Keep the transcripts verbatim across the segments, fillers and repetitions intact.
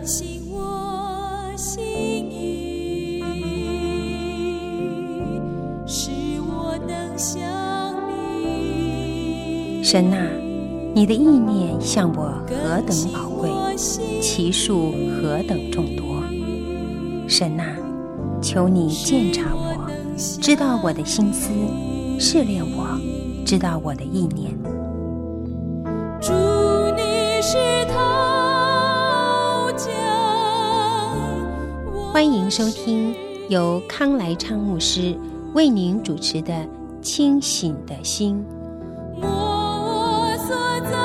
更新我心意，使我能像你。 神啊，你的意念向我何等宝贵，其数何等众多。神啊，求你鉴察我，知道我的心思，试炼我，知道我的意念。 主，你是陶匠， 欢迎收听由康来昌牧师为您主持的《清醒的心》。 我所造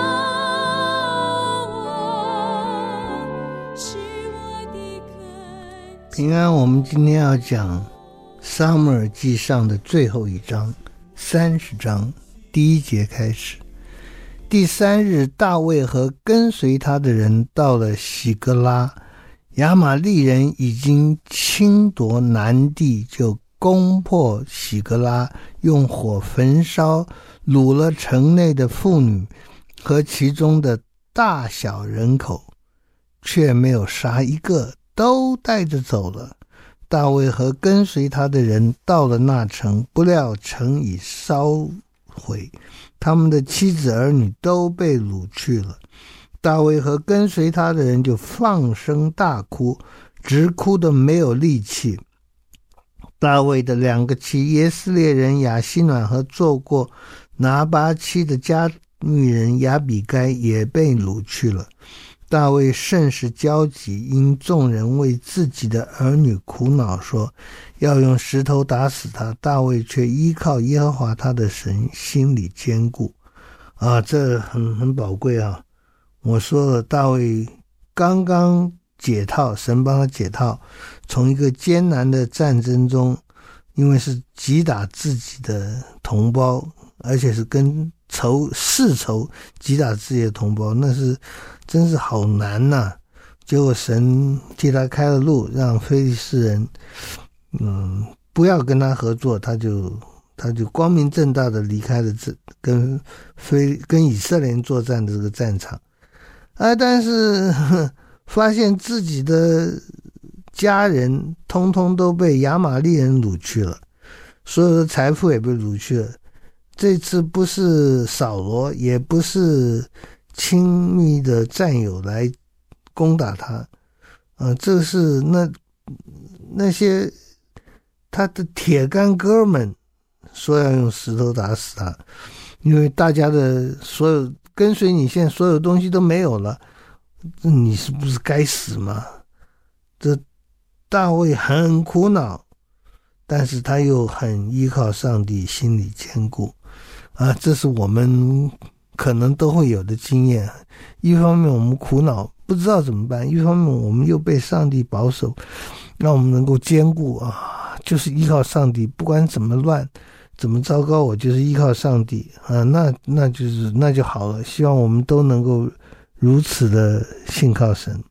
我，是我的恳平安，我们今天要讲撒母耳记上的最后一章，三十章第一节开始。第三日，大卫和跟随他的人到了喜格拉，亚玛利人已经侵夺南地，就攻破喜格拉，用火焚烧，掳了城内的妇女和其中的大小人口，却没有杀一个，都带着走了。大卫和跟随他的人到了那城，不料城已烧毁，他们的妻子儿女都被掳去了。大卫和跟随他的人就放声大哭，直哭得没有力气。大卫的两个妻耶斯列人亚希暖和做过拿巴妻的加密人亚比该也被掳去了。大卫甚是焦急，因众人为自己的儿女苦恼，说要用石头打死他。大卫却依靠耶和华他的神，心里坚固。啊，这很很宝贵啊！我说了，大卫刚刚解套，神帮他解套，从一个艰难的战争中，因为是击打自己的同胞，而且是跟仇世仇击打自己的同胞，那是真是好难呐、啊！结果神替他开了路，让非利士人嗯不要跟他合作，他就他就光明正大的离开了这跟非跟以色列人作战的这个战场。啊，但是呵发现自己的家人通通都被亚玛利人掳去了，所有的财富也被掳去了。这次不是扫罗，也不是亲密的战友来攻打他，呃，这是那那些他的铁杆哥们说要用石头打死他，因为大家的所有跟随你，现在所有东西都没有了，你是不是该死吗？这大卫很苦恼，但是他又很依靠上帝，心里坚固啊，这是我们可能都会有的经验。一方面我们苦恼不知道怎么办，一方面我们又被上帝保守，让我们能够坚固啊，就是依靠上帝，不管怎么乱怎么糟糕，我就是依靠上帝啊，那那就是那就好了。希望我们都能够如此的信靠神。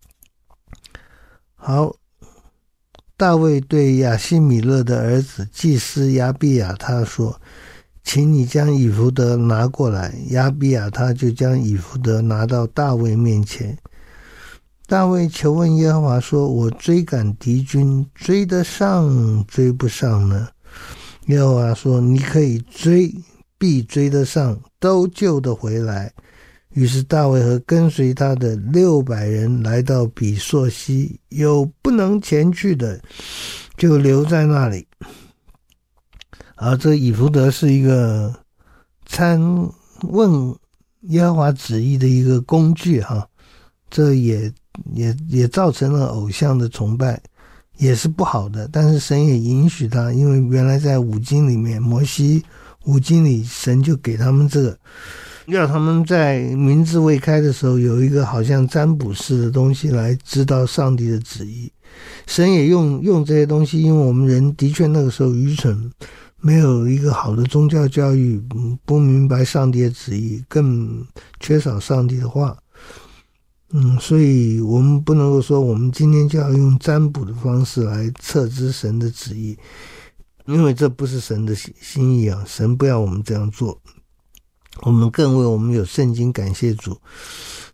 好，大卫对亚希米勒的儿子祭司亚比亚他说，请你将以弗得拿过来。亚比亚他就将以弗得拿到大卫面前。大卫求问耶和华说，我追赶敌军，追得上追不上呢？耶和华说，你可以追，必追得上，都救得回来。于是大卫和跟随他的六百人来到比朔西，有不能前去的，就留在那里。啊，这以弗得是一个参问耶和华旨意的一个工具哈，这也也也造成了偶像的崇拜，也是不好的。但是神也允许他，因为原来在五经里面，摩西五经里神就给他们这个，要他们在民智未开的时候有一个好像占卜式的东西来知道上帝的旨意。神也用用这些东西，因为我们人的确那个时候愚蠢，没有一个好的宗教教育，不明白上帝的旨意，更缺少上帝的话。嗯，所以我们不能够说我们今天就要用占卜的方式来测知神的旨意，因为这不是神的心意啊，神不要我们这样做。我们更为我们有圣经感谢主，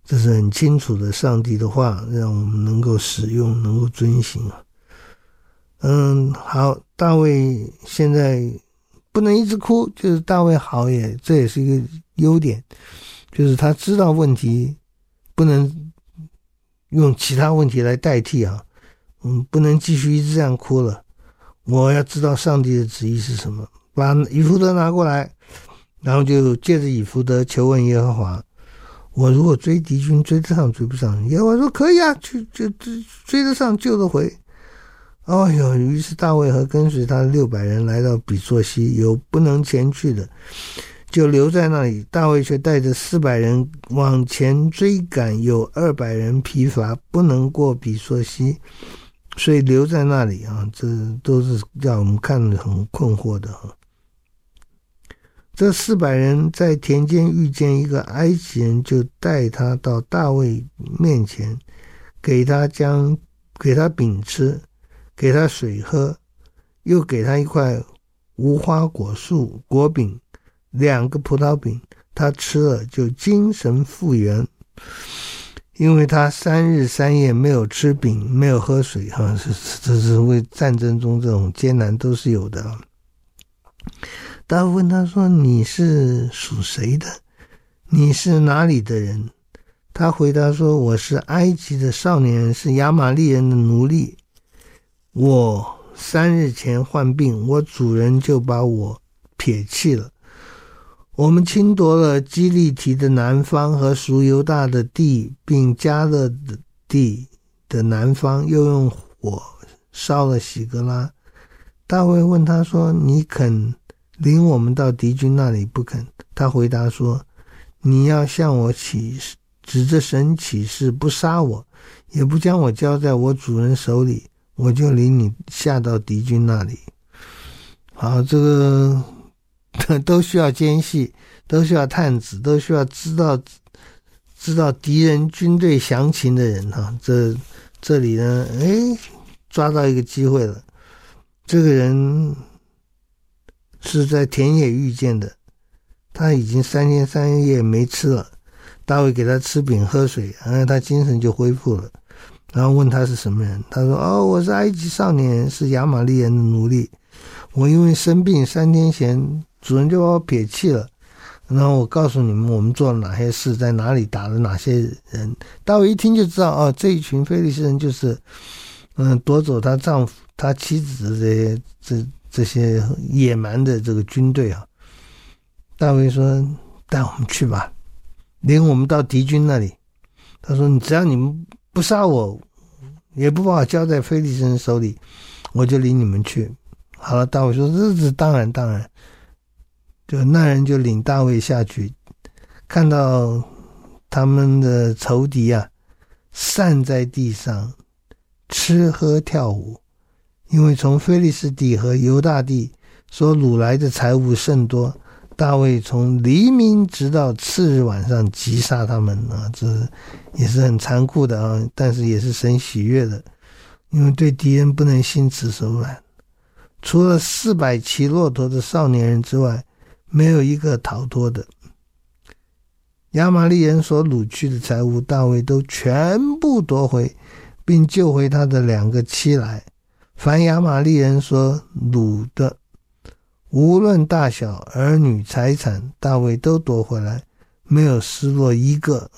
这是很清楚的上帝的话，让我们能够使用，能够遵行啊。嗯，好，大卫现在不能一直哭，就是大卫好也，这也是一个优点，就是他知道问题不能用其他问题来代替啊，嗯，不能继续一直这样哭了。我要知道上帝的旨意是什么，把以弗得拿过来，然后就借着以弗得求问耶和华。我如果追敌军追得上追不上，耶和华说可以啊，去就追得上救得回。哦哟，于是大卫和跟随他的六百人来到比索西，有不能前去的，就留在那里。大卫却带着四百人往前追赶，有二百人疲乏，不能过比索西，所以留在那里啊。这都是让我们看得很困惑的啊。这四百人在田间遇见一个埃及人，就带他到大卫面前，给他将给他饼吃，给他水喝，又给他一块无花果树果饼，两个葡萄饼，他吃了就精神复原，因为他三日三夜没有吃饼，没有喝水哈，这是为战争中这种艰难都是有的。大卫问他说：“你是属谁的？你是哪里的人？”他回答说：“我是埃及的少年人，是亚玛力人的奴隶。我三日前患病，我主人就把我撇弃了。我们侵夺了基利提的南方和属犹大的地，并加勒的地的南方，又用火烧了喜格拉。”大卫问他说：“你肯领我们到敌军那里不肯？”他回答说：“你要向我起誓，指着神起誓，不杀我，也不将我交在我主人手里，我就领你下到敌军那里。”好，这个都需要奸细，都需要探子，都需要知道知道敌人军队详情的人哈。这这里呢，哎，抓到一个机会了。这个人是在田野遇见的，他已经三天三夜没吃了，大卫给他吃饼喝水，然后他精神就恢复了。然后问他是什么人，他说：“哦，我是埃及少年人，是亚玛力人的奴隶。我因为生病三天前，主人就把我撇弃了。然后我告诉你们，我们做了哪些事，在哪里打了哪些人。”大卫一听就知道，哦，这一群非利士人就是，嗯，夺走他丈夫、他妻子的这些这这些野蛮的这个军队啊。大卫说：“带我们去吧，领我们到敌军那里。”他说：“你只要你们不杀我，也不把我交在非利士人手里，我就领你们去。”好了，大卫说：“这是当然当然。”就那人就领大卫下去，看到他们的仇敌啊散在地上吃喝跳舞，因为从非利士地和犹大地所掳来的财物甚多。大卫从黎明直到次日晚上击杀他们啊，这也是很残酷的啊，但是也是神喜悦的，因为对敌人不能心慈手软。除了四百骑骆驼的少年人之外，没有一个逃脱的。亚玛力人所掳去的财物，大卫都全部夺回，并救回他的两个妻来。凡亚玛力人所掳的，无论大小、儿女、财产，大卫都夺回来，没有失落一个，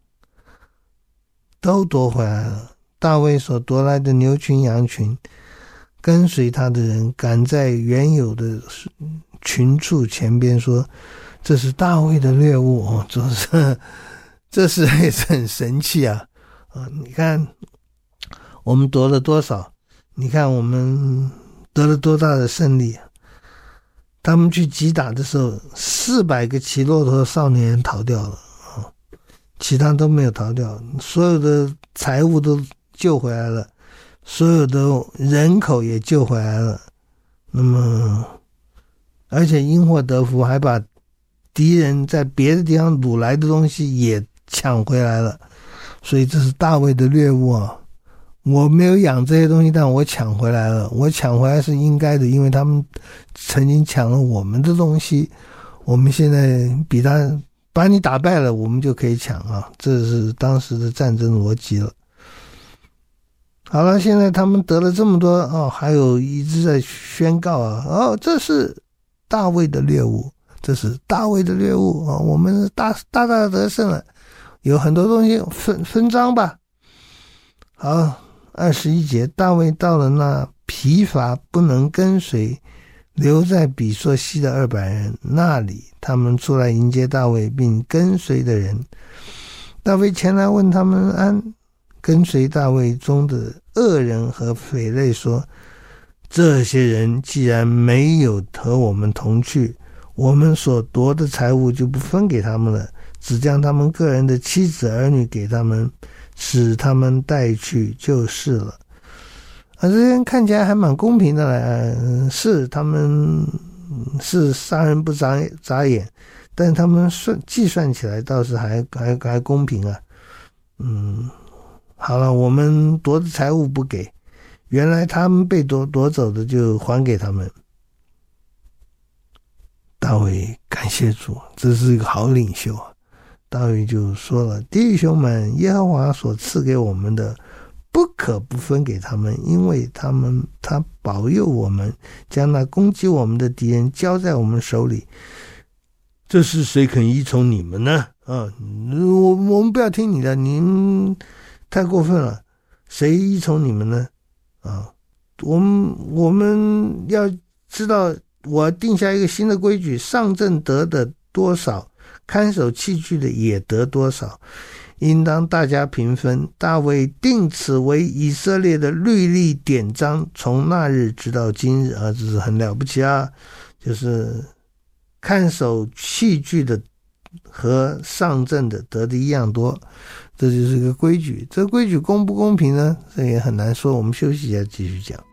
都夺回来了。大卫所夺来的牛群、羊群，跟随他的人赶在原有的群畜前边说：“这是大卫的掠物。”哦，这是这是也是很神气啊！啊，你看我们夺了多少？你看我们得了多大的胜利啊！他们去击打的时候，四百个骑骆驼少年人逃掉了啊，其他都没有逃掉，所有的财物都救回来了，所有的人口也救回来了。那么，而且因祸得福，还把敌人在别的地方掳来的东西也抢回来了。所以这是大卫的掠物啊！我没有养这些东西，但我抢回来了。我抢回来是应该的，因为他们曾经抢了我们的东西，我们现在比他把你打败了，我们就可以抢啊，这是当时的战争逻辑了。好了，现在他们得了这么多哦，还有一直在宣告啊，哦，这是大卫的猎物，这是大卫的猎物啊、哦，我们大大大得胜了，有很多东西分分赃吧。好，二十一节，大卫到了那疲乏不能跟随留在比索西的二百人那里，他们出来迎接大卫并跟随的人。大卫前来问他们安。跟随大卫中的恶人和匪类说，这些人既然没有和我们同去，我们所夺的财物就不分给他们了，只将他们个人的妻子儿女给他们，使他们带去就是了。啊，这些看起来还蛮公平的了、嗯、是他们是杀人不眨眨眼，但他们算计算起来倒是还还还公平啊。嗯，好了，我们夺的财物不给，原来他们被夺夺走的就还给他们。大卫感谢主，这是一个好领袖啊。大卫就说了，弟兄们，耶和华所赐给我们的不可不分给他们，因为他们他保佑我们，将那攻击我们的敌人交在我们手里。这是谁肯依从你们呢？啊，我我们不要听你的，你们太过分了，谁依从你们呢？啊，我们我们要知道，我定下一个新的规矩，上阵得的多少，看守器具的也得多少，应当大家平分。大卫定此为以色列的律例典章，从那日直到今日啊，这是很了不起啊！就是看守器具的和上阵的得的一样多，这就是个规矩。这规矩公不公平呢？这也很难说。我们休息一下，继续讲。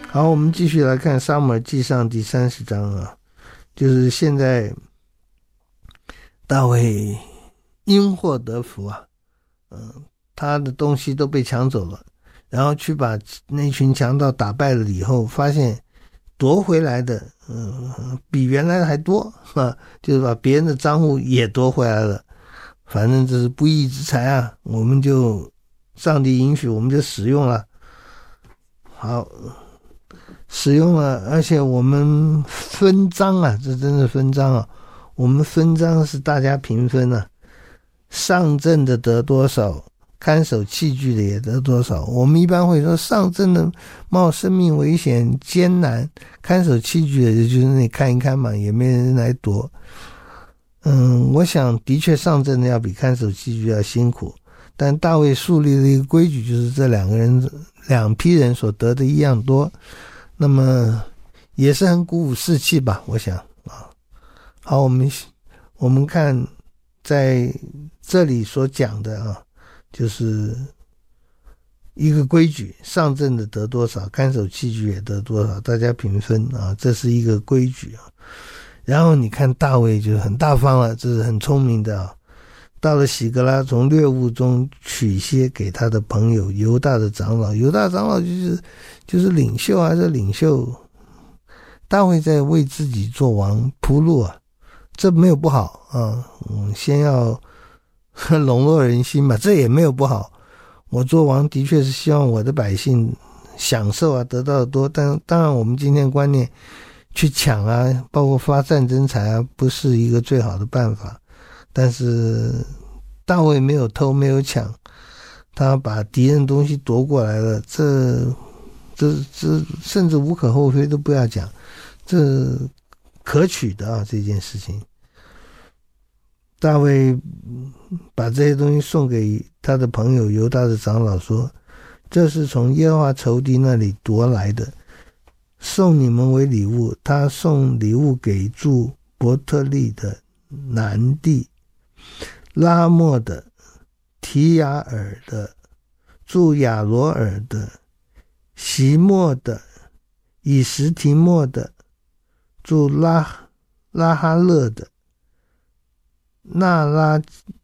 好，我们继续来看撒母耳记上第三十章啊，就是现在大卫因祸得福啊，嗯、呃，他的东西都被抢走了，然后去把那群强盗打败了以后，发现夺回来的嗯、呃，比原来的还多啊，就是把别人的赃物也夺回来了。反正这是不义之财啊，我们就上帝允许我们就使用了。好，使用了，而且我们分赃啊，这真是分赃啊。我们分赃是大家平分啊，上阵的得多少，看守器具的也得多少。我们一般会说上阵的冒生命危险艰难，看守器具的就是那看一看嘛，也没人来夺。嗯，我想的确上阵的要比看守器具要辛苦，但大卫树立了一个规矩，就是这两个人两批人所得的一样多，那么也是很鼓舞士气吧，我想啊。好，我们我们看在这里所讲的啊，就是一个规矩，上阵的得多少，看守器具也得多少，大家平分啊，这是一个规矩啊。然后你看大卫就很大方了，这是很聪明的啊。到了喜格拉，从掠物中取些给他的朋友犹大的长老，犹大长老就是就是领袖啊，这领袖大卫在为自己做王铺路啊，这没有不好啊。嗯，先要笼络人心嘛，这也没有不好。我做王的确是希望我的百姓享受啊，得到的多，但当然我们今天观念去抢啊，包括发战争财啊，不是一个最好的办法。但是大卫没有偷没有抢，他把敌人的东西夺过来了，这这这甚至无可厚非都不要讲，这可取的啊，这件事情。大卫把这些东西送给他的朋友犹大的长老说，这是从耶和华仇敌那里夺来的，送你们为礼物。他送礼物给住伯特利的南地、拉莫的、提亚尔的、住亚罗尔的、席莫的、以实提莫的、住拉拉哈勒的、那拉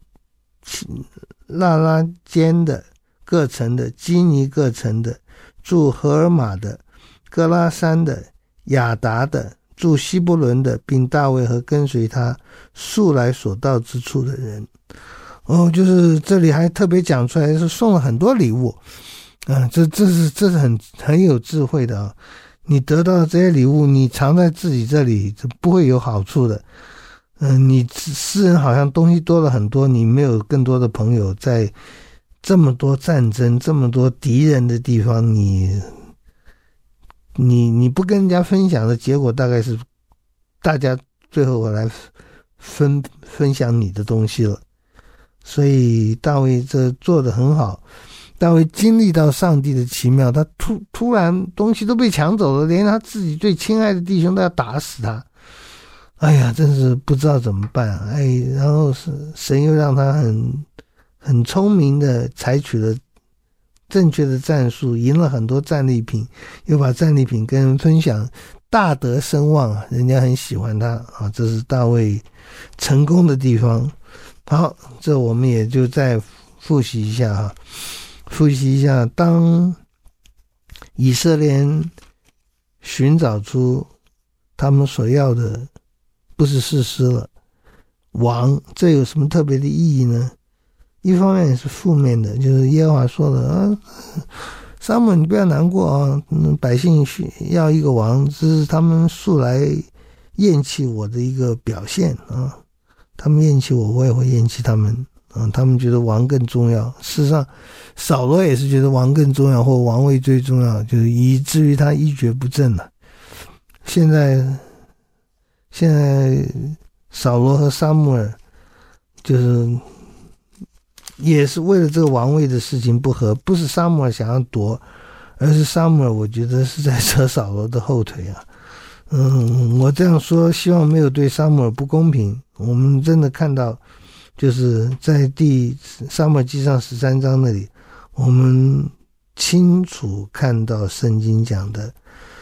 那拉坚的各城的、基尼各城的、住荷尔玛的、哥拉山的、亚达的、住希伯伦的，并大卫和跟随他素来所到之处的人。哦，就是这里还特别讲出来是送了很多礼物啊，这这是这是很很有智慧的啊。你得到这些礼物，你藏在自己这里，这不会有好处的。嗯、呃，你私人好像东西多了很多，你没有更多的朋友，在这么多战争、这么多敌人的地方，你你你不跟人家分享的结果，大概是大家最后来分分享你的东西了。所以大卫这做得很好，大卫经历到上帝的奇妙，他突突然东西都被抢走了，连他自己最亲爱的弟兄都要打死他。哎呀，真是不知道怎么办啊！哎，然后是神又让他很很聪明的采取了正确的战术，赢了很多战利品，又把战利品跟人分享，大得声望，人家很喜欢他啊！这是大卫成功的地方。好，这我们也就再复习一下哈，复习一下，当以色列人寻找出他们所要的不是士师了，王，这有什么特别的意义呢？一方面也是负面的，就是耶和华说的啊，撒母耳你不要难过啊，百姓要一个王，这是他们素来厌弃我的一个表现啊。他们厌弃我，我也会厌弃他们啊！他们觉得王更重要。事实上，扫罗也是觉得王更重要，或王位最重要，就是以至于他一蹶不振了。现在，现在扫罗和撒母耳就是也是为了这个王位的事情不和，不是撒母耳想要夺，而是撒母耳我觉得是在扯扫罗的后腿啊。嗯，我这样说希望没有对撒母耳不公平。我们真的看到就是在第撒母耳记上十三章那里，我们清楚看到圣经讲的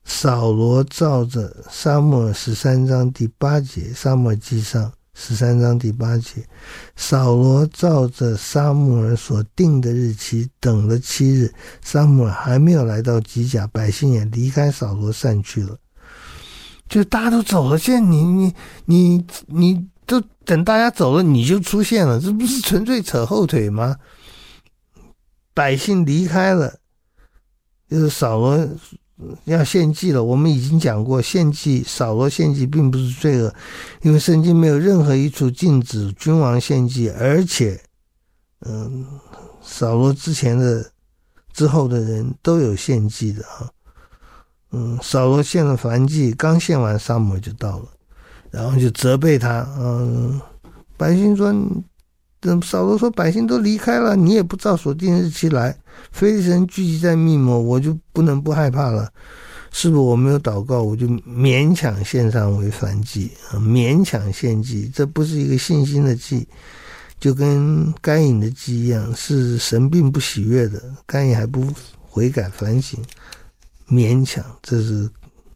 扫罗照着撒母耳十三章第八节，撒母耳记上十三章第八节，扫罗照着撒母耳所定的日期等了七日，撒母耳还没有来到吉甲，百姓也离开扫罗散去了。就大家都走了，现在你你你你都等大家走了你就出现了，这不是纯粹扯后腿吗？百姓离开了，就是扫罗要献祭了。我们已经讲过，献祭扫罗献祭并不是罪恶，因为圣经没有任何一处禁止君王献祭，而且嗯，扫罗之前的之后的人都有献祭的啊。嗯，扫罗献了燔祭，刚献完撒母耳就到了，然后就责备他。嗯，百姓说，扫罗说百姓都离开了，你也不照所定日期来，非利士人聚集在密抹，我就不能不害怕了。是不是我没有祷告，我就勉强献上为燔祭，勉强献祭，这不是一个信心的祭，就跟该隐的祭一样，是神并不喜悦的。该隐还不悔改反省，勉强，这是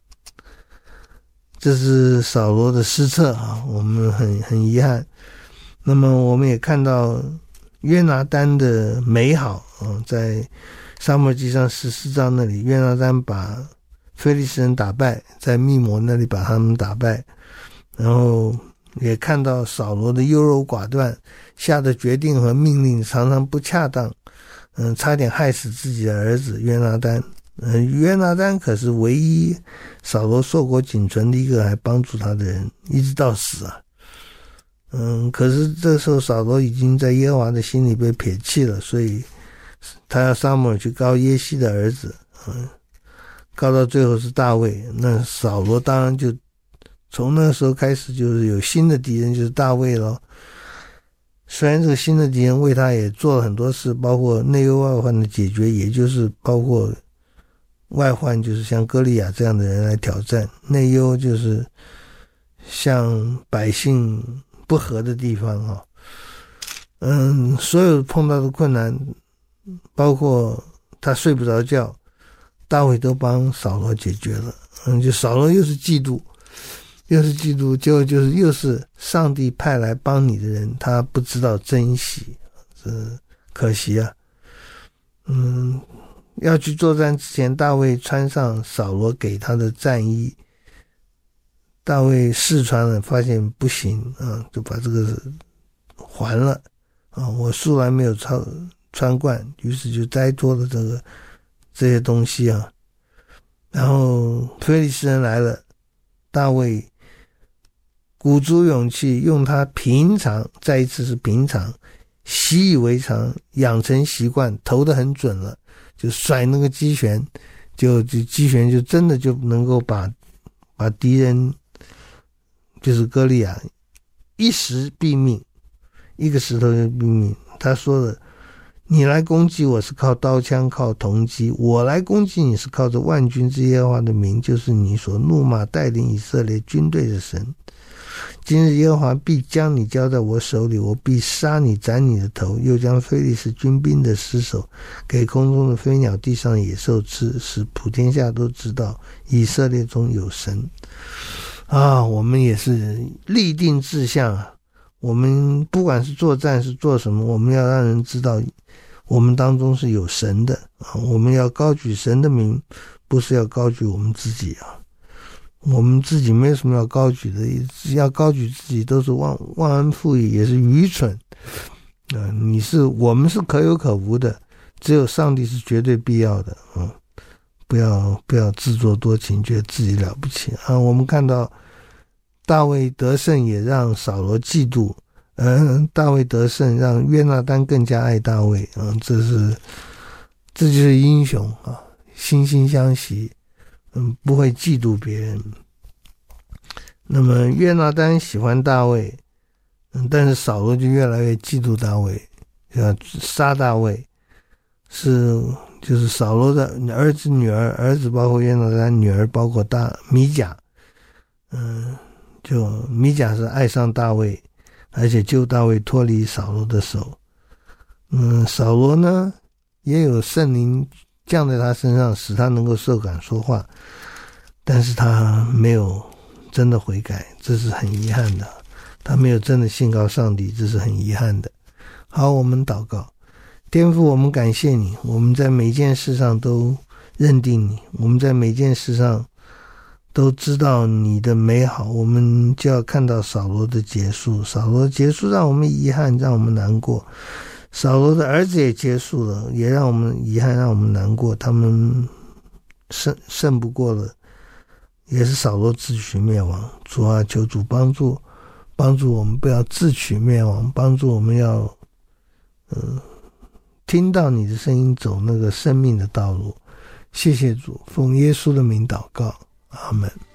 这是扫罗的失策啊，我们很很遗憾。那么我们也看到约拿单的美好啊，在撒母耳记上十四章那里，约拿单把非利士人打败，在密抹那里把他们打败，然后也看到扫罗的优柔寡断，下的决定和命令常常不恰当，嗯，差点害死自己的儿子约拿单。嗯，约拿单可是唯一扫罗硕果仅存的一个还帮助他的人，一直到死啊。嗯，可是这时候扫罗已经在耶和华的心里被撇弃了，所以他要撒母耳去膏耶西的儿子，嗯，告到最后是大卫。那扫罗当然就从那时候开始就是有新的敌人，就是大卫了。虽然这个新的敌人为他也做了很多事，包括内忧外患的解决，也就是包括外患就是像歌利亚这样的人来挑战，内忧就是像百姓不和的地方啊。嗯，所有碰到的困难，包括他睡不着觉，大卫都帮扫罗解决了。嗯，就扫罗又是嫉妒，又是嫉妒，结果就是又是上帝派来帮你的人，他不知道珍惜，这可惜啊。嗯，要去作战之前，大卫穿上扫罗给他的战衣，大卫试穿了，发现不行啊，就把这个还了啊，我素来没有穿穿惯，于是就摘脱了这个这些东西啊。然后非利士人来了，大卫鼓足勇气，用他平常，再一次是平常习以为常，养成习惯，投得很准了，就甩那个击拳，就就击拳就真的就能够把把敌人，就是歌利亚一石毙命，一个石头就毙命。他说了，你来攻击我是靠刀枪靠铜戟，我来攻击你是靠着万军之耶和华的名，就是你所怒骂带领以色列军队的神。今日耶和华必将你交在我手里，我必杀你，斩你的头，又将非利士军兵的尸首给空中的飞鸟地上的野兽吃，使普天下都知道以色列中有神啊。我们也是立定志向啊，我们不管是作战是做什么，我们要让人知道我们当中是有神的啊，我们要高举神的名，不是要高举我们自己啊。我们自己没有什么要高举的，要高举自己都是忘忘恩负义，也是愚蠢啊、呃！你是我们是可有可无的，只有上帝是绝对必要的啊、嗯！不要不要自作多情，觉得自己了不起啊！我们看到大卫得胜，也让扫罗嫉妒，嗯，大卫得胜让约拿单更加爱大卫啊、嗯！这是这就是英雄啊，惺惺相惜。嗯，不会嫉妒别人。那么约拿单喜欢大卫，嗯，但是扫罗就越来越嫉妒大卫，要杀大卫。是就是扫罗的儿子、女儿，儿子包括约拿单，女儿包括大米甲。嗯，就米甲是爱上大卫，而且救大卫脱离扫罗的手。嗯，扫罗呢也有圣灵降在他身上，使他能够受感说话。 但是他没有真的悔改，这是很遗憾的。他没有真的信靠上帝，这是很遗憾的。好，我们祷告。天父，我们感谢你，我们在每件事上都认定你，我们在每件事上都知道你的美好，我们就要看到扫罗的结束。扫罗的结束让我们遗憾，让我们难过。扫罗的儿子也结束了，也让我们遗憾，让我们难过。他们胜胜不过了，也是扫罗自取灭亡。主啊，求主帮助帮助我们不要自取灭亡，帮助我们要呃听到你的声音，走那个生命的道路。谢谢主，奉耶稣的名祷告，阿们。